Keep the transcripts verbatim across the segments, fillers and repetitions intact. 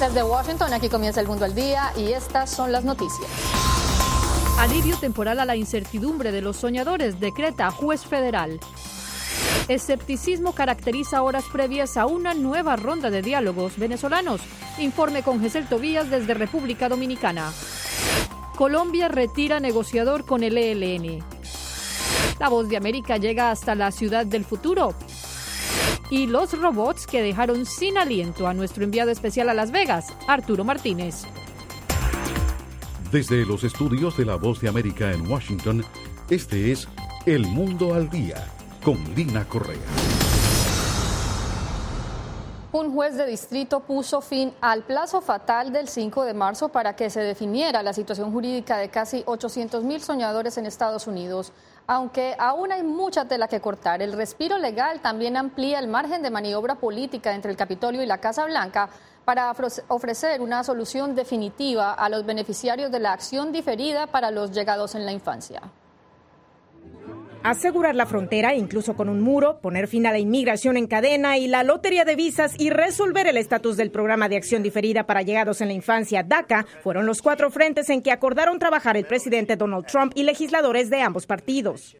Desde Washington, aquí comienza El Mundo al Día y estas son las noticias. Alivio temporal a la incertidumbre de los soñadores, decreta juez federal. Escepticismo caracteriza horas previas a una nueva ronda de diálogos venezolanos. Informe con Gesel Tobías desde República Dominicana. Colombia retira negociador con el E L N. La Voz de América llega hasta la ciudad del futuro. Y los robots que dejaron sin aliento a nuestro enviado especial a Las Vegas, Arturo Martínez. Desde los estudios de La Voz de América en Washington, este es El Mundo al Día, con Lina Correa. Un juez de distrito puso fin al plazo fatal del cinco de marzo para que se definiera la situación jurídica de casi ochocientos mil soñadores en Estados Unidos. Aunque aún hay mucha tela que cortar, el respiro legal también amplía el margen de maniobra política entre el Capitolio y la Casa Blanca para ofrecer una solución definitiva a los beneficiarios de la acción diferida para los llegados en la infancia. Asegurar la frontera, incluso con un muro, poner fin a la inmigración en cadena y la lotería de visas y resolver el estatus del programa de acción diferida para llegados en la infancia, DACA, fueron los cuatro frentes en que acordaron trabajar el presidente Donald Trump y legisladores de ambos partidos.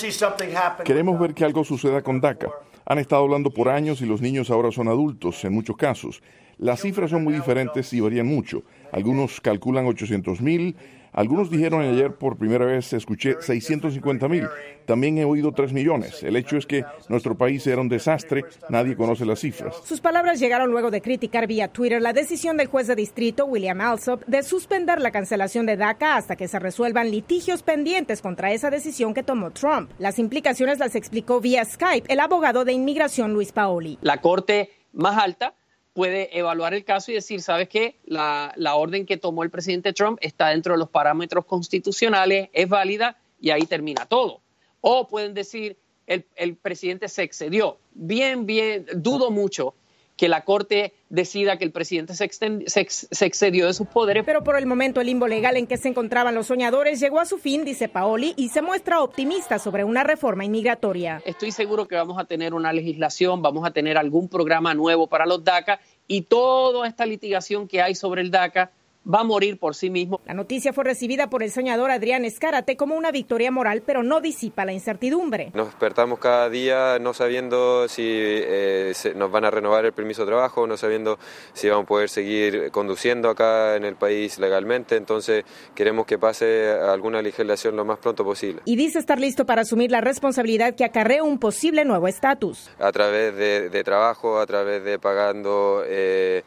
Queremos ver que algo suceda con DACA. Han estado hablando por años y los niños ahora son adultos en muchos casos. Las cifras son muy diferentes y varían mucho. Algunos calculan ochocientos mil. Algunos dijeron ayer por primera vez, escuché seiscientos cincuenta mil. También he oído tres millones. El hecho es que nuestro país era un desastre. Nadie conoce las cifras. Sus palabras llegaron luego de criticar vía Twitter la decisión del juez de distrito, William Alsop, de suspender la cancelación de DACA hasta que se resuelvan litigios pendientes contra esa decisión que tomó Trump. Las implicaciones las explicó vía Skype el abogado de inmigración Luis Paoli. La corte más alta puede evaluar el caso y decir, ¿sabes qué? La, la orden que tomó el presidente Trump está dentro de los parámetros constitucionales, es válida y ahí termina todo. O pueden decir, el, el presidente se excedió. Bien, bien, dudo mucho que la Corte decida que el presidente se, extend, se, ex, se excedió de sus poderes. Pero por el momento el limbo legal en que se encontraban los soñadores llegó a su fin, dice Paoli, y se muestra optimista sobre una reforma inmigratoria. Estoy seguro que vamos a tener una legislación, vamos a tener algún programa nuevo para los DACA y toda esta litigación que hay sobre el DACA va a morir por sí mismo. La noticia fue recibida por el soñador Adrián Escárate como una victoria moral, pero no disipa la incertidumbre. Nos despertamos cada día no sabiendo si eh, se, nos van a renovar el permiso de trabajo, no sabiendo si vamos a poder seguir conduciendo acá en el país legalmente, entonces queremos que pase alguna legislación lo más pronto posible. Y dice estar listo para asumir la responsabilidad que acarrea un posible nuevo estatus. A través de, de trabajo, a través de pagando eh,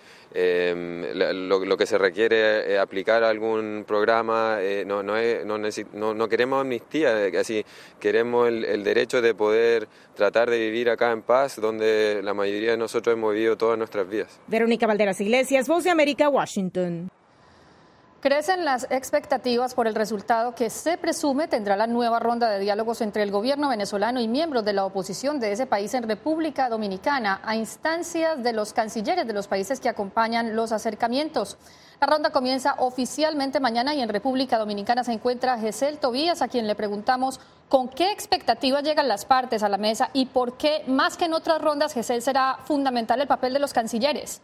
Eh, lo, lo que se requiere eh, aplicar algún programa, eh, no, no, es, no, neces- no, no queremos amnistía, así queremos el, el derecho de poder tratar de vivir acá en paz, donde la mayoría de nosotros hemos vivido todas nuestras vidas. Verónica Valderas Iglesias, Voz de América, Washington. Crecen las expectativas por el resultado que se presume tendrá la nueva ronda de diálogos entre el gobierno venezolano y miembros de la oposición de ese país en República Dominicana, a instancias de los cancilleres de los países que acompañan los acercamientos. La ronda comienza oficialmente mañana y en República Dominicana se encuentra Gesel Tobías, a quien le preguntamos con qué expectativas llegan las partes a la mesa y por qué, más que en otras rondas, Gesel, será fundamental el papel de los cancilleres.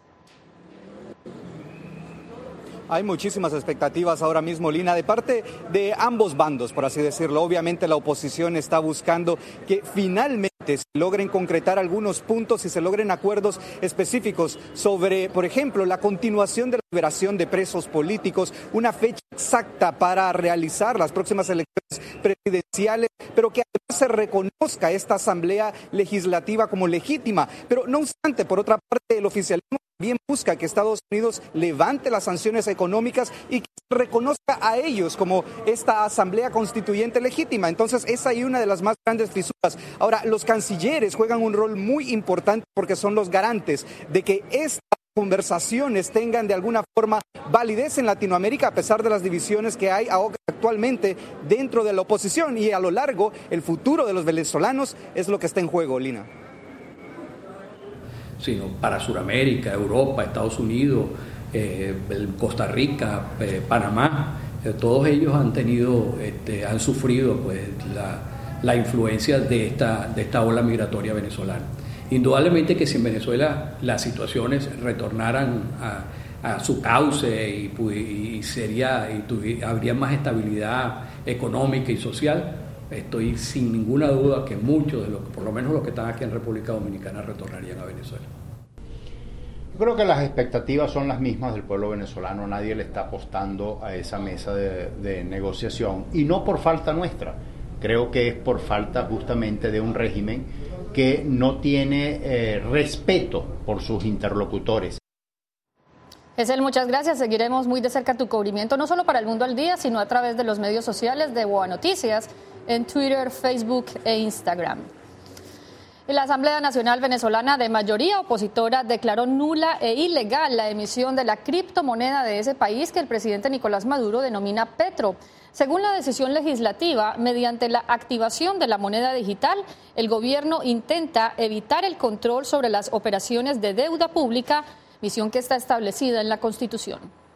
Hay muchísimas expectativas ahora mismo, Lina, de parte de ambos bandos, por así decirlo. Obviamente la oposición está buscando que finalmente se logren concretar algunos puntos y se logren acuerdos específicos sobre, por ejemplo, la continuación de la liberación de presos políticos, una fecha exacta para realizar las próximas elecciones presidenciales, pero que además se reconozca esta asamblea legislativa como legítima. Pero no obstante, por otra parte, el oficialismo también busca que Estados Unidos levante las sanciones económicas y que se reconozca a ellos como esta asamblea constituyente legítima. Entonces, esa es una de las más grandes fisuras. Ahora, los cancilleres juegan un rol muy importante porque son los garantes de que estas conversaciones tengan de alguna forma validez en Latinoamérica, a pesar de las divisiones que hay actualmente dentro de la oposición, y a lo largo el futuro de los venezolanos es lo que está en juego, Lina. Sino para Sudamérica, Europa, Estados Unidos, eh, Costa Rica, eh, Panamá, eh, todos ellos han tenido, este, han sufrido pues la, la influencia de esta, de esta ola migratoria venezolana. Indudablemente que si en Venezuela las situaciones retornaran a, a su cauce y, y sería y tuvi, habría más estabilidad económica y social, estoy sin ninguna duda que muchos de los, por lo menos los que están aquí en República Dominicana, retornarían a Venezuela. Yo creo que las expectativas son las mismas del pueblo venezolano, nadie le está apostando a esa mesa de, de negociación, y no por falta nuestra, creo que es por falta justamente de un régimen que no tiene eh, respeto por sus interlocutores. Esel, muchas gracias. Seguiremos muy de cerca tu cubrimiento, no solo para El Mundo al Día, sino a través de los medios sociales de Boa Noticias, en Twitter, Facebook e Instagram. La Asamblea Nacional Venezolana, de mayoría opositora, declaró nula e ilegal la emisión de la criptomoneda de ese país que el presidente Nicolás Maduro denomina Petro. Según la decisión legislativa, mediante la activación de la moneda digital, el gobierno intenta evitar el control sobre las operaciones de deuda pública, misión que está establecida en la Constitución.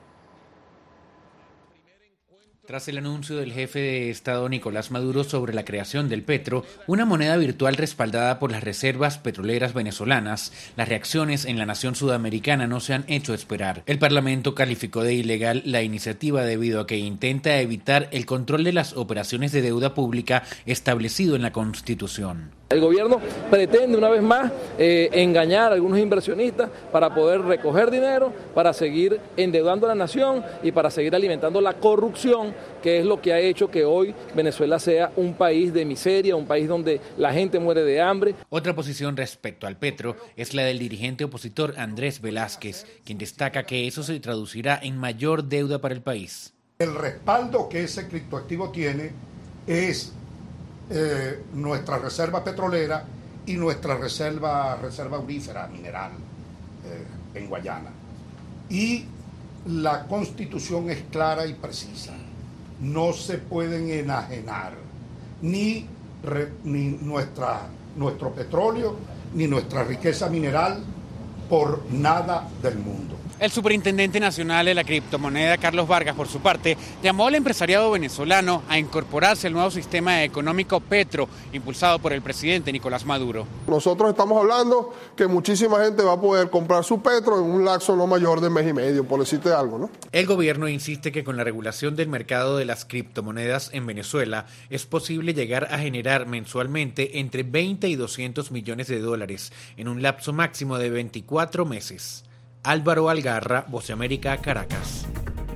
Tras el anuncio del jefe de Estado Nicolás Maduro sobre la creación del Petro, una moneda virtual respaldada por las reservas petroleras venezolanas, las reacciones en la nación sudamericana no se han hecho esperar. El Parlamento calificó de ilegal la iniciativa debido a que intenta evitar el control de las operaciones de deuda pública establecido en la Constitución. El gobierno pretende una vez más eh, engañar a algunos inversionistas para poder recoger dinero, para seguir endeudando a la nación y para seguir alimentando la corrupción, que es lo que ha hecho que hoy Venezuela sea un país de miseria, un país donde la gente muere de hambre. Otra posición respecto al Petro es la del dirigente opositor Andrés Velázquez, quien destaca que eso se traducirá en mayor deuda para el país. El respaldo que ese criptoactivo tiene es Eh, nuestra reserva petrolera y nuestra reserva, reserva aurífera mineral eh, en Guayana. Y la Constitución es clara y precisa. No se pueden enajenar ni, re, ni nuestra, nuestro petróleo ni nuestra riqueza mineral por nada del mundo. El superintendente nacional de la criptomoneda, Carlos Vargas, por su parte, llamó al empresariado venezolano a incorporarse al nuevo sistema económico Petro, impulsado por el presidente Nicolás Maduro. Nosotros estamos hablando que muchísima gente va a poder comprar su Petro en un lapso no mayor de mes y medio, por decirte algo, ¿no? El gobierno insiste que con la regulación del mercado de las criptomonedas en Venezuela es posible llegar a generar mensualmente entre veinte y doscientos millones de dólares en un lapso máximo de veinticuatro meses. Álvaro Algarra, Voz de América, Caracas.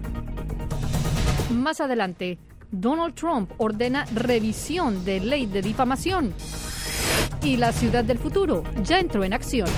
Más adelante, Donald Trump ordena revisión de ley de difamación. Y la ciudad del futuro ya entró en acción.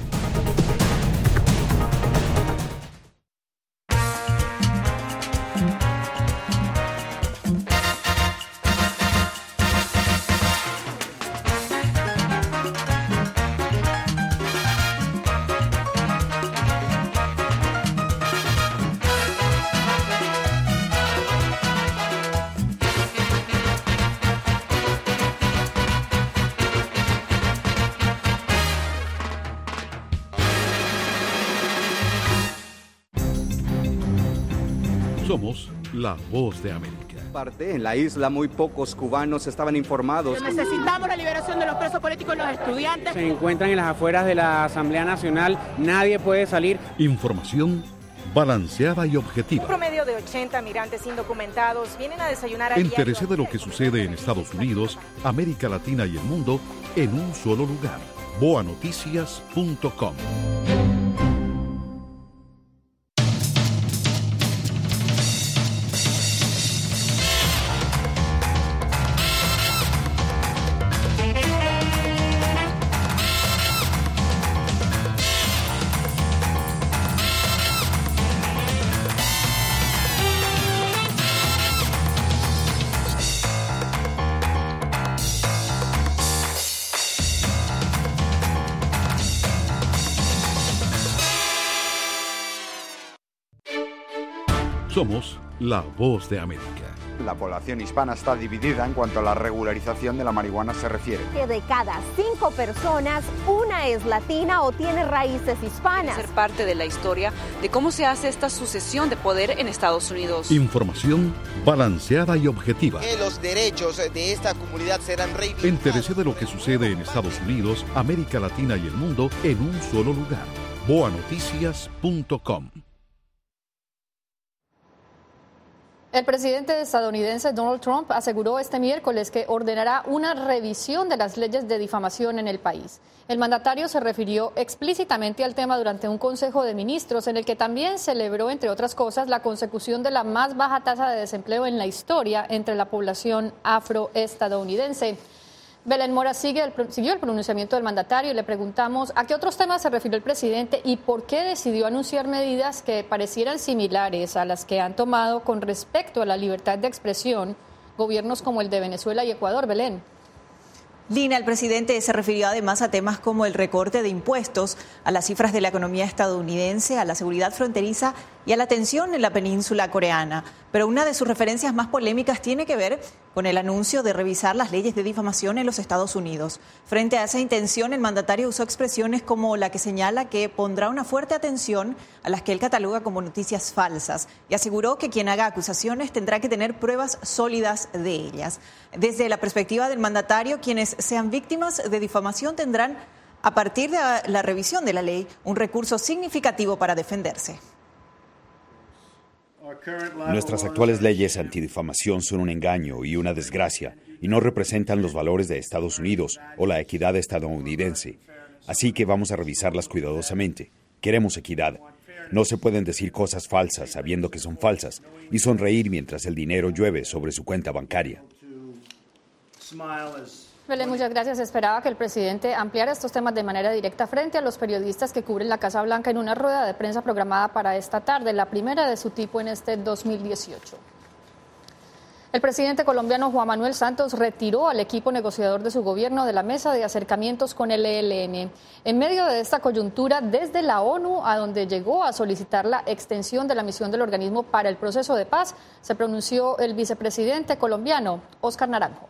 Somos la Voz de América. En la isla muy pocos cubanos estaban informados. Necesitamos la liberación de los presos políticos y los estudiantes. Se encuentran en las afueras de la Asamblea Nacional, nadie puede salir. Información balanceada y objetiva. Un promedio de ochenta migrantes indocumentados vienen a desayunar a Entérese de lo que sucede en Estados Unidos, América Latina y el mundo en un solo lugar. boa noticias punto com. Somos la Voz de América. La población hispana está dividida en cuanto a la regularización de la marihuana se refiere. Que de cada cinco personas, una es latina o tiene raíces hispanas. Ser parte de la historia de cómo se hace esta sucesión de poder en Estados Unidos. Información balanceada y objetiva. Que los derechos de esta comunidad serán reivindicados. Entérese de lo que sucede en Estados Unidos, América Latina y el mundo en un solo lugar. boa noticias punto com. El presidente estadounidense Donald Trump aseguró este miércoles que ordenará una revisión de las leyes de difamación en el país. El mandatario se refirió explícitamente al tema durante un consejo de ministros en el que también celebró, entre otras cosas, la consecución de la más baja tasa de desempleo en la historia entre la población afroestadounidense. Belén Mora sigue el, siguió el pronunciamiento del mandatario y le preguntamos a qué otros temas se refirió el presidente y por qué decidió anunciar medidas que parecieran similares a las que han tomado con respecto a la libertad de expresión gobiernos como el de Venezuela y Ecuador. Belén. Lina, el presidente se refirió además a temas como el recorte de impuestos, a las cifras de la economía estadounidense, a la seguridad fronteriza y a la tensión en la península coreana. Pero una de sus referencias más polémicas tiene que ver con el anuncio de revisar las leyes de difamación en los Estados Unidos. Frente a esa intención, el mandatario usó expresiones como la que señala que pondrá una fuerte atención a las que él cataloga como noticias falsas y aseguró que quien haga acusaciones tendrá que tener pruebas sólidas de ellas. Desde la perspectiva del mandatario, quienes sean víctimas de difamación tendrán, a partir de la revisión de la ley, un recurso significativo para defenderse. Nuestras actuales leyes antidifamación son un engaño y una desgracia y no representan los valores de Estados Unidos o la equidad estadounidense. Así que vamos a revisarlas cuidadosamente. Queremos equidad. No se pueden decir cosas falsas sabiendo que son falsas y sonreír mientras el dinero llueve sobre su cuenta bancaria. Belén, muchas gracias. Esperaba que el presidente ampliara estos temas de manera directa frente a los periodistas que cubren la Casa Blanca en una rueda de prensa programada para esta tarde, la primera de su tipo en este dos mil dieciocho. El presidente colombiano Juan Manuel Santos retiró al equipo negociador de su gobierno de la mesa de acercamientos con el E L N. En medio de esta coyuntura, desde la ONU, a donde llegó a solicitar la extensión de la misión del organismo para el proceso de paz, se pronunció el vicepresidente colombiano, Óscar Naranjo.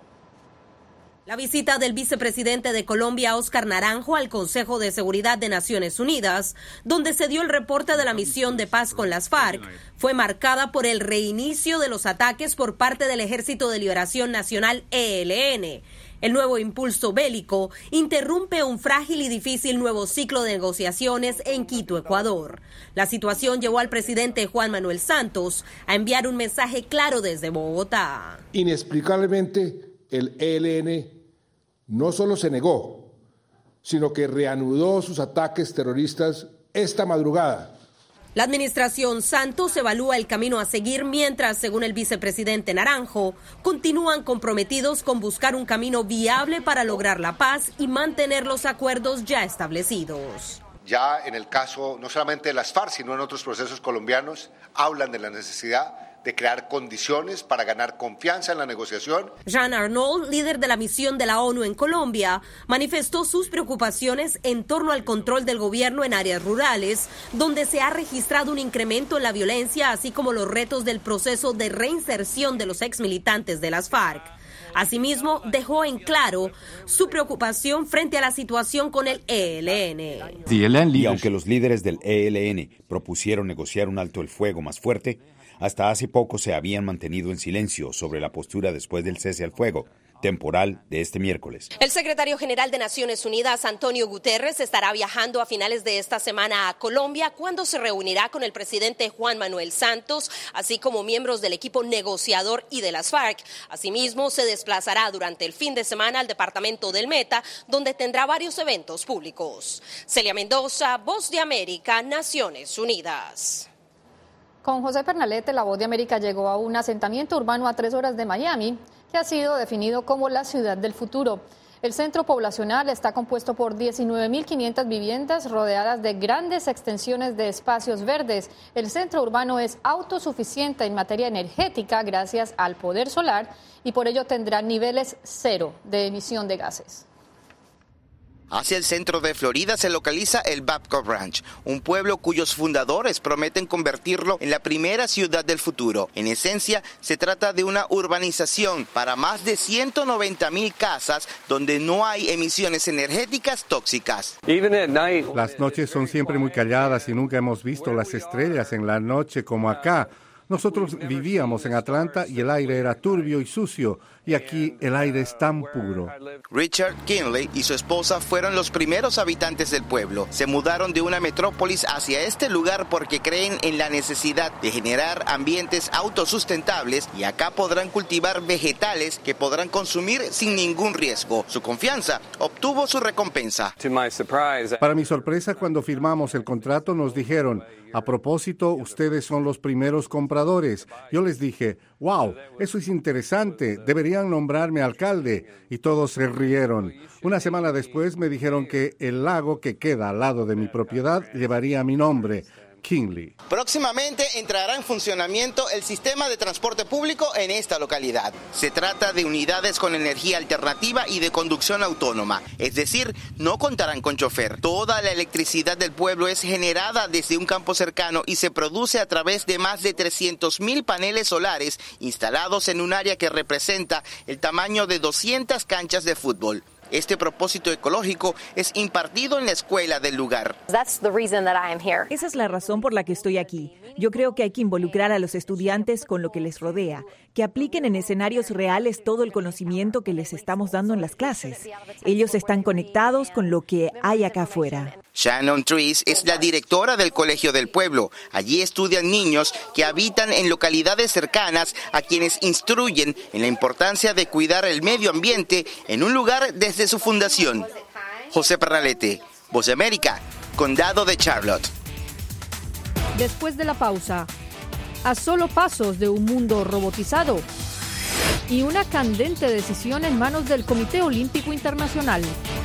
La visita del vicepresidente de Colombia, Óscar Naranjo, al Consejo de Seguridad de Naciones Unidas, donde se dio el reporte de la misión de paz con las FARC, fue marcada por el reinicio de los ataques por parte del Ejército de Liberación Nacional E L N. El nuevo impulso bélico interrumpe un frágil y difícil nuevo ciclo de negociaciones en Quito, Ecuador. La situación llevó al presidente Juan Manuel Santos a enviar un mensaje claro desde Bogotá. Inexplicablemente, el E L N no solo se negó, sino que reanudó sus ataques terroristas esta madrugada. La administración Santos evalúa el camino a seguir mientras, según el vicepresidente Naranjo, continúan comprometidos con buscar un camino viable para lograr la paz y mantener los acuerdos ya establecidos. Ya en el caso no solamente de las FARC, sino en otros procesos colombianos, hablan de la necesidad de crear condiciones para ganar confianza en la negociación. Jean Arnault, líder de la misión de la ONU en Colombia, manifestó sus preocupaciones en torno al control del gobierno en áreas rurales, donde se ha registrado un incremento en la violencia, así como los retos del proceso de reinserción de los exmilitantes de las FARC. Asimismo, dejó en claro su preocupación frente a la situación con el E L N. Y aunque los líderes del E L N propusieron negociar un alto el fuego más fuerte, hasta hace poco se habían mantenido en silencio sobre la postura después del cese al fuego temporal de este miércoles. El secretario general de Naciones Unidas, Antonio Guterres, estará viajando a finales de esta semana a Colombia, cuando se reunirá con el presidente Juan Manuel Santos, así como miembros del equipo negociador y de las FARC. Asimismo, se desplazará durante el fin de semana al departamento del Meta, donde tendrá varios eventos públicos. Celia Mendoza, Voz de América, Naciones Unidas. Con José Pernalete, la Voz de América llegó a un asentamiento urbano a tres horas de Miami, que ha sido definido como la ciudad del futuro. El centro poblacional está compuesto por diecinueve mil quinientas viviendas rodeadas de grandes extensiones de espacios verdes. El centro urbano es autosuficiente en materia energética gracias al poder solar y por ello tendrá niveles cero de emisión de gases. Hacia el centro de Florida se localiza el Babcock Ranch, un pueblo cuyos fundadores prometen convertirlo en la primera ciudad del futuro. En esencia, se trata de una urbanización para más de ciento noventa mil casas donde no hay emisiones energéticas tóxicas. Las noches son siempre muy calladas y nunca hemos visto las estrellas en la noche como acá. Nosotros vivíamos en Atlanta y el aire era turbio y sucio, y aquí el aire es tan puro. Richard Kinley y su esposa fueron los primeros habitantes del pueblo. Se mudaron de una metrópolis hacia este lugar porque creen en la necesidad de generar ambientes autosustentables y acá podrán cultivar vegetales que podrán consumir sin ningún riesgo. Su confianza obtuvo su recompensa. Para mi sorpresa, cuando firmamos el contrato nos dijeron: a propósito, ustedes son los primeros compradores. Yo les dije: wow, eso es interesante, deberían nombrarme alcalde. Y todos se rieron. Una semana después me dijeron que el lago que queda al lado de mi propiedad llevaría mi nombre, Kinley. Próximamente entrará en funcionamiento el sistema de transporte público en esta localidad. Se trata de unidades con energía alternativa y de conducción autónoma, es decir, no contarán con chofer. Toda la electricidad del pueblo es generada desde un campo cercano y se produce a través de más de trescientos mil paneles solares instalados en un área que representa el tamaño de doscientas canchas de fútbol. Este propósito ecológico es impartido en la escuela del lugar. Esa es la razón por la que estoy aquí. Yo creo que hay que involucrar a los estudiantes con lo que les rodea, que apliquen en escenarios reales todo el conocimiento que les estamos dando en las clases. Ellos están conectados con lo que hay acá afuera. Shannon Trees es la directora del Colegio del Pueblo. Allí estudian niños que habitan en localidades cercanas a quienes instruyen en la importancia de cuidar el medio ambiente en un lugar desde su fundación. José Pernalete, Voz de América, Condado de Charlotte. Después de la pausa, a solo pasos de un mundo robotizado y una candente decisión en manos del Comité Olímpico Internacional.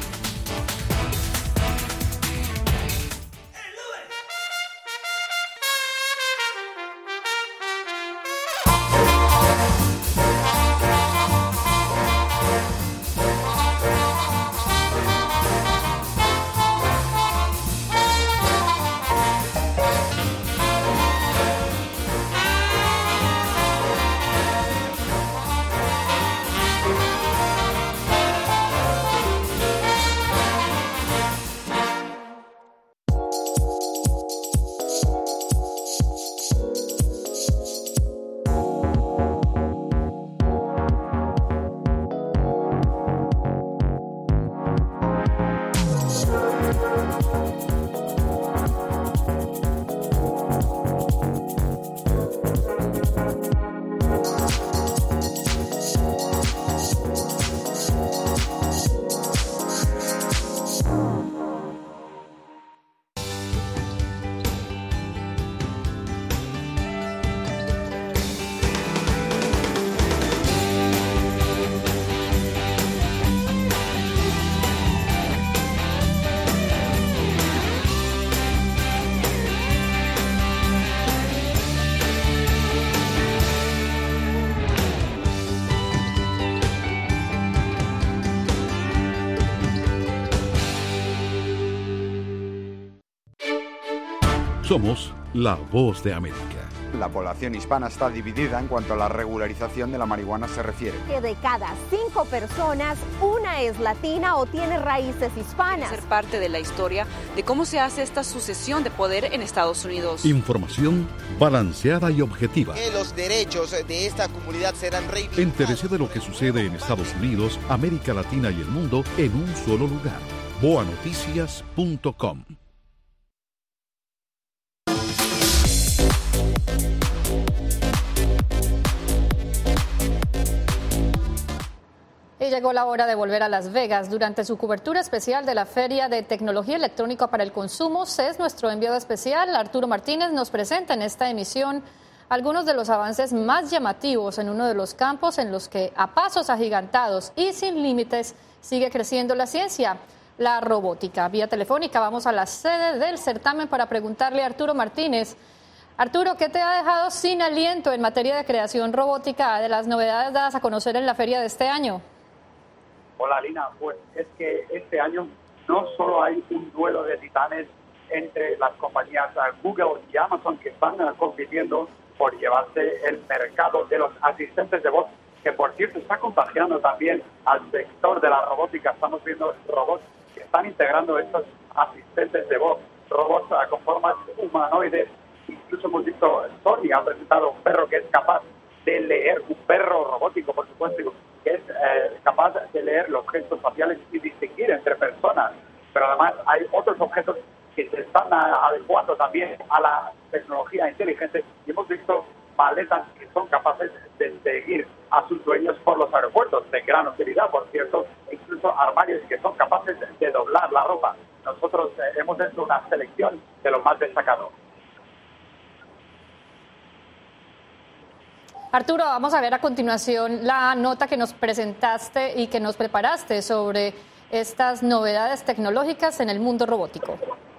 Somos la Voz de América. La población hispana está dividida en cuanto a la regularización de la marihuana se refiere. Que de cada cinco personas, una es latina o tiene raíces hispanas. Ser parte de la historia de cómo se hace esta sucesión de poder en Estados Unidos. Información balanceada y objetiva. Que los derechos de esta comunidad serán reivindicados. Entérese de lo que sucede en Estados Unidos, América Latina y el mundo en un solo lugar. boa noticias punto com. Y llegó la hora de volver a Las Vegas. Durante su cobertura especial de la Feria de Tecnología Electrónica para el Consumo, C E S, nuestro enviado especial, Arturo Martínez, nos presenta en esta emisión algunos de los avances más llamativos en uno de los campos en los que, a pasos agigantados y sin límites, sigue creciendo la ciencia, la robótica. Vía telefónica vamos a la sede del certamen para preguntarle a Arturo Martínez. Arturo, ¿qué te ha dejado sin aliento en materia de creación robótica de las novedades dadas a conocer en la feria de este año? Hola, Lina. Pues es que este año no solo hay un duelo de titanes entre las compañías Google y Amazon que están compitiendo por llevarse el mercado de los asistentes de voz, que por cierto está contagiando también al sector de la robótica. Estamos viendo robots que están integrando estos asistentes de voz, robots con formas humanoides, incluso visto, Sony ha presentado un perro que es capaz de leer, un perro robótico, por supuesto, que es eh, capaz de leer los gestos faciales y distinguir entre personas. Pero además hay otros objetos que se están adecuando también a la tecnología inteligente y hemos visto maletas que son capaces de seguir a sus dueños por los aeropuertos, de gran utilidad, por cierto, e incluso armarios que son capaces de doblar la ropa. Nosotros eh, hemos hecho una selección de lo más destacado. Arturo, vamos a ver a continuación la nota que nos presentaste y que nos preparaste sobre estas novedades tecnológicas en el mundo robótico.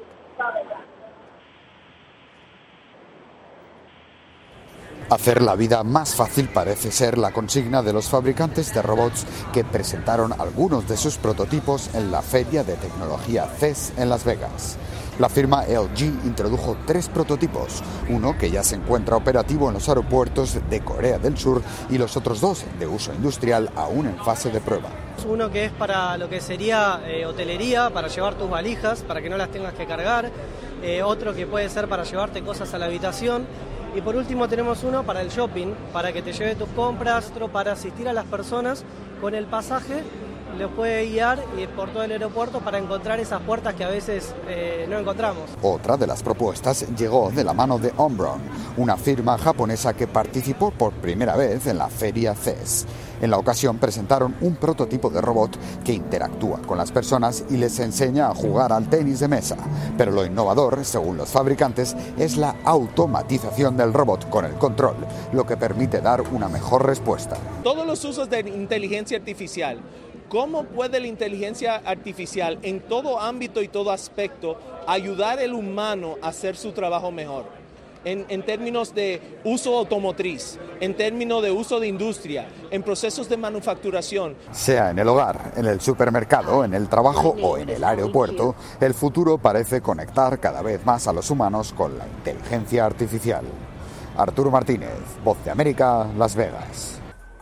Hacer la vida más fácil parece ser la consigna de los fabricantes de robots que presentaron algunos de sus prototipos en la Feria de Tecnología C E S en Las Vegas. La firma L G introdujo tres prototipos, uno que ya se encuentra operativo en los aeropuertos de Corea del Sur y los otros dos de uso industrial aún en fase de prueba. Uno que es para lo que sería eh, hotelería, para llevar tus valijas, para que no las tengas que cargar, eh, otro que puede ser para llevarte cosas a la habitación. Y por último tenemos uno para el shopping, para que te lleve tus compras, otro para asistir a las personas con el pasaje, los puede guiar por todo el aeropuerto para encontrar esas puertas que a veces eh, no encontramos. Otra de las propuestas llegó de la mano de Omron, una firma japonesa que participó por primera vez en la feria C E S. En la ocasión presentaron un prototipo de robot que interactúa con las personas y les enseña a jugar al tenis de mesa. Pero lo innovador, según los fabricantes, es la automatización del robot con el control, lo que permite dar una mejor respuesta. Todos los usos de inteligencia artificial. ¿Cómo puede la inteligencia artificial en todo ámbito y todo aspecto ayudar al humano a hacer su trabajo mejor? En, en términos de uso automotriz, en términos de uso de industria, en procesos de manufacturación. Sea en el hogar, en el supermercado, en el trabajo o en el aeropuerto, el futuro parece conectar cada vez más a los humanos con la inteligencia artificial. Arturo Martínez, Voz de América, Las Vegas.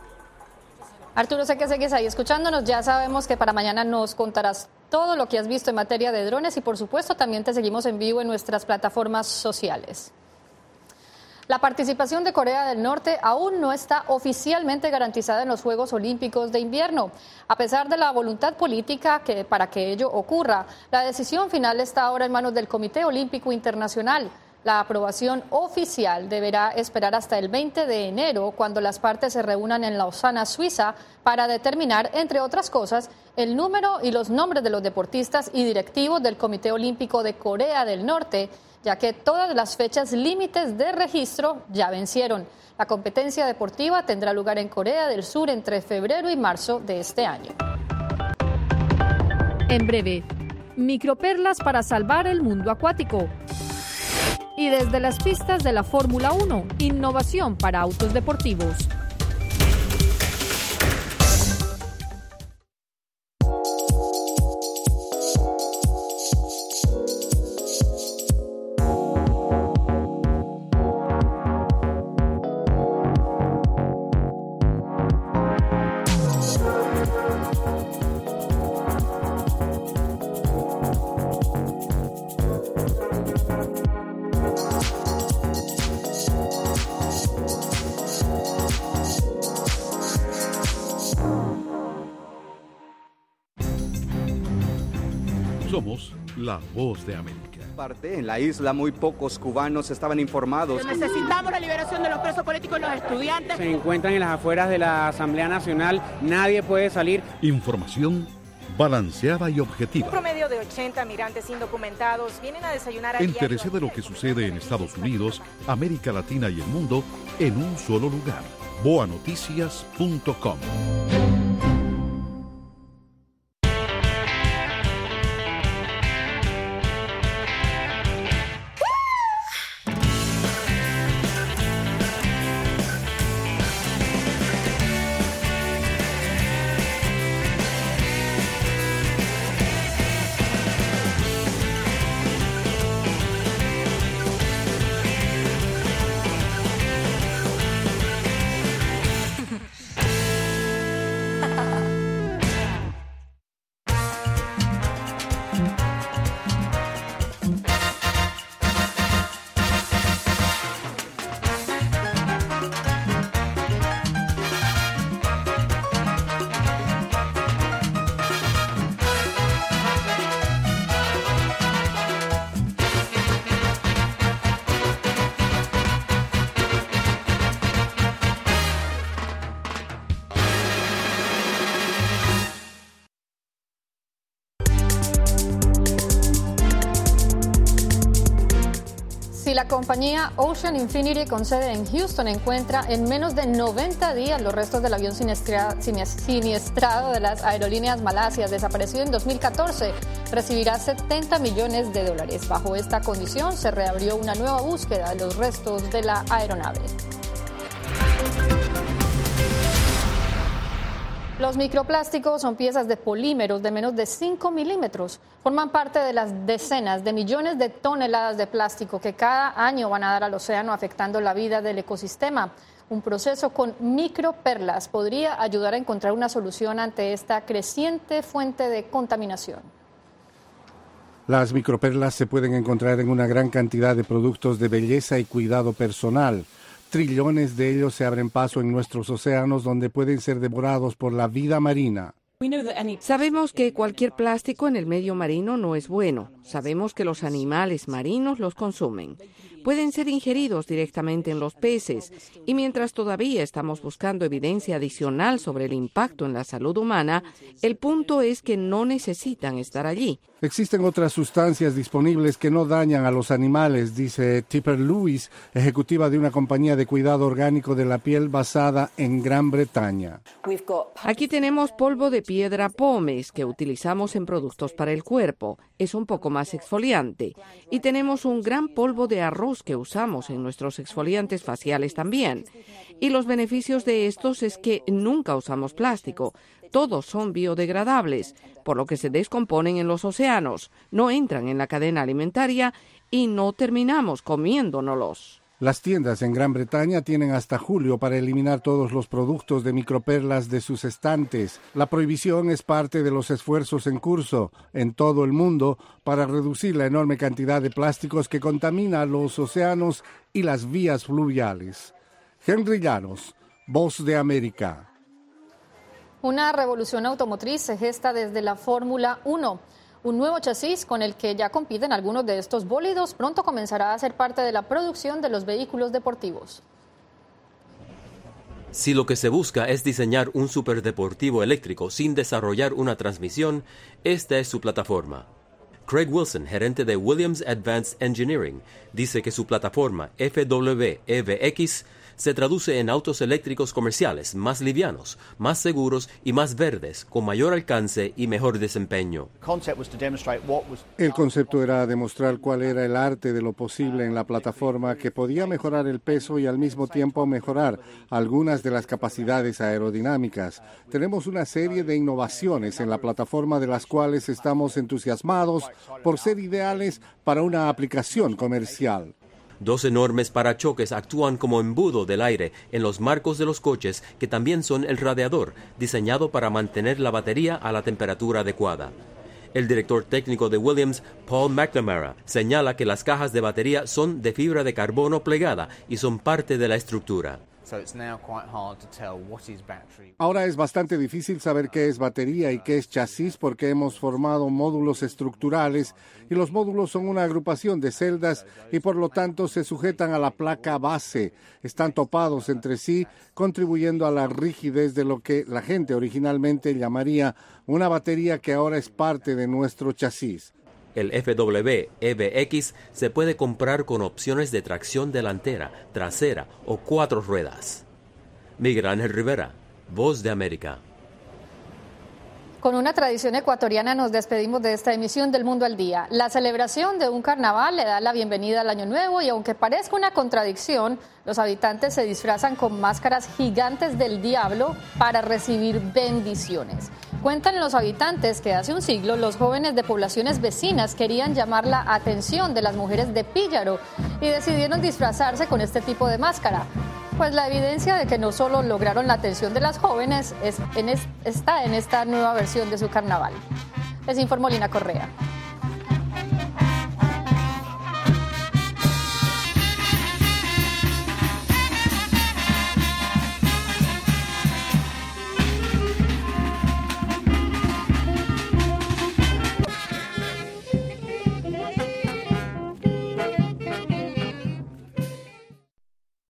Arturo, sé que sigues ahí escuchándonos. Ya sabemos que para mañana nos contarás todo lo que has visto en materia de drones y, por supuesto, también te seguimos en vivo en nuestras plataformas sociales. La participación de Corea del Norte aún no está oficialmente garantizada en los Juegos Olímpicos de Invierno. A pesar de la voluntad política que, para que ello ocurra, la decisión final está ahora en manos del Comité Olímpico Internacional. La aprobación oficial deberá esperar hasta el veinte de enero, cuando las partes se reúnan en Lausana, Suiza, para determinar, entre otras cosas, el número y los nombres de los deportistas y directivos del Comité Olímpico de Corea del Norte, ya que todas las fechas límites de registro ya vencieron. La competencia deportiva tendrá lugar en Corea del Sur entre febrero y marzo de este año. En breve, microperlas para salvar el mundo acuático. Y desde las pistas de la Fórmula uno, innovación para autos deportivos. Somos la Voz de América. Parte en la isla muy pocos cubanos estaban informados. Necesitamos la liberación de los presos políticos y los estudiantes. Se encuentran en las afueras de la Asamblea Nacional, nadie puede salir. Información balanceada y objetiva. Un promedio de ochenta migrantes indocumentados vienen a desayunar a Entérese de lo que sucede en Estados Unidos, América Latina y el mundo en un solo lugar. boa noticias punto com. La compañía Ocean Infinity, con sede en Houston, encuentra en menos de noventa días los restos del avión siniestrado de las aerolíneas malasias, desaparecido en dos mil catorce. Recibirá setenta millones de dólares. Bajo esta condición, se reabrió una nueva búsqueda de los restos de la aeronave. Los microplásticos son piezas de polímeros de menos de cinco milímetros. Forman parte de las decenas de millones de toneladas de plástico que cada año van a dar al océano, afectando la vida del ecosistema. Un proceso con microperlas podría ayudar a encontrar una solución ante esta creciente fuente de contaminación. Las microperlas se pueden encontrar en una gran cantidad de productos de belleza y cuidado personal. Trillones de ellos se abren paso en nuestros océanos, donde pueden ser devorados por la vida marina. Sabemos que cualquier plástico en el medio marino no es bueno. Sabemos que los animales marinos los consumen. Pueden ser ingeridos directamente en los peces. Y mientras todavía estamos buscando evidencia adicional sobre el impacto en la salud humana, el punto es que no necesitan estar allí. Existen otras sustancias disponibles que no dañan a los animales, dice Tipper Lewis, ejecutiva de una compañía de cuidado orgánico de la piel basada en Gran Bretaña. Aquí tenemos polvo de piedra pómez que utilizamos en productos para el cuerpo. Es un poco más exfoliante. Y tenemos un gran polvo de arroz que usamos en nuestros exfoliantes faciales también. Y los beneficios de estos es que nunca usamos plástico. Todos son biodegradables, por lo que se descomponen en los océanos, no entran en la cadena alimentaria y no terminamos comiéndonoslos. Las tiendas en Gran Bretaña tienen hasta julio para eliminar todos los productos de microperlas de sus estantes. La prohibición es parte de los esfuerzos en curso en todo el mundo para reducir la enorme cantidad de plásticos que contamina los océanos y las vías fluviales. Henry Llanos, Voz de América. Una revolución automotriz se gesta desde la Fórmula uno. Un nuevo chasis con el que ya compiten algunos de estos bólidos pronto comenzará a ser parte de la producción de los vehículos deportivos. Si lo que se busca es diseñar un superdeportivo eléctrico sin desarrollar una transmisión, esta es su plataforma. Craig Wilson, gerente de Williams Advanced Engineering, dice que su plataforma F W E V X se traduce en autos eléctricos comerciales más livianos, más seguros y más verdes, con mayor alcance y mejor desempeño. El concepto era demostrar cuál era el arte de lo posible en la plataforma, que podía mejorar el peso y al mismo tiempo mejorar algunas de las capacidades aerodinámicas. Tenemos una serie de innovaciones en la plataforma de las cuales estamos entusiasmados por ser ideales para una aplicación comercial. Dos enormes parachoques actúan como embudo del aire en los marcos de los coches, que también son el radiador, diseñado para mantener la batería a la temperatura adecuada. El director técnico de Williams, Paul McNamara, señala que las cajas de batería son de fibra de carbono plegada y son parte de la estructura. Ahora es bastante difícil saber qué es batería y qué es chasis, porque hemos formado módulos estructurales y los módulos son una agrupación de celdas y por lo tanto se sujetan a la placa base. Están topados entre sí, contribuyendo a la rigidez de lo que la gente originalmente llamaría una batería, que ahora es parte de nuestro chasis. El F W E V X se puede comprar con opciones de tracción delantera, trasera o cuatro ruedas. Miguel Ángel Rivera, Voz de América. Con una tradición ecuatoriana nos despedimos de esta emisión del Mundo al Día. La celebración de un carnaval le da la bienvenida al Año Nuevo y aunque parezca una contradicción, los habitantes se disfrazan con máscaras gigantes del diablo para recibir bendiciones. Cuentan los habitantes que hace un siglo los jóvenes de poblaciones vecinas querían llamar la atención de las mujeres de Píllaro y decidieron disfrazarse con este tipo de máscara. Pues la evidencia de que no solo lograron la atención de las jóvenes es en es, está en esta nueva versión de su carnaval. Les informó Lina Correa.